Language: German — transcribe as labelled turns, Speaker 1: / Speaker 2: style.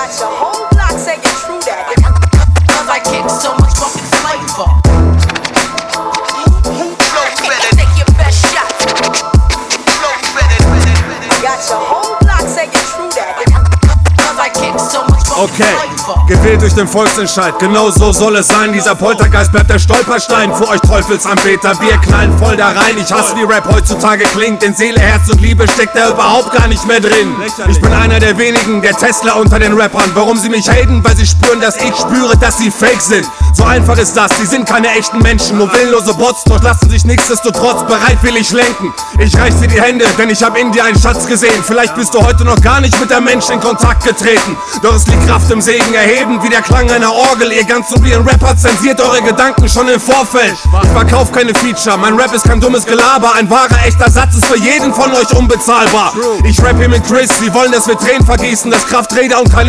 Speaker 1: Got your whole block saying true that.
Speaker 2: Cause I kick so much fucking flavor.
Speaker 1: Take your best shot. Got your whole block saying true that.
Speaker 2: Cause I kick so much fucking
Speaker 3: Okay,
Speaker 2: flavor.
Speaker 3: gewählt durch den Volksentscheid, genau so soll es sein. Dieser Poltergeist bleibt der Stolperstein für euch Teufelsanbeter. Wir knallen voll da rein. Ich hasse, wie Rap heutzutage klingt. In Seele, Herz und Liebe steckt da überhaupt gar nicht mehr drin. Ich bin einer der wenigen, der Tesla unter den Rappern. Warum sie mich haten? Weil sie spüren, dass ich spüre, dass sie fake sind. So einfach ist das, die sind keine echten Menschen. Nur willenlose Bots, doch lassen sich nichtsdestotrotz bereitwillig lenken. Ich reich dir die Hände, denn ich hab in dir einen Schatz gesehen. Vielleicht bist du heute noch gar nicht mit der Mensch in Kontakt getreten. Doch es liegt Kraft im Segen erheben, wie der Klang einer Orgel. Ihr ganz so wie ein Rapper zensiert eure Gedanken schon im Vorfeld. Ich verkauf keine Feature, mein Rap ist kein dummes Gelaber. Ein wahrer, echter Satz ist für jeden von euch unbezahlbar. Ich rap hier mit Chris, sie wollen, dass wir Tränen vergießen, dass Krafträder und keine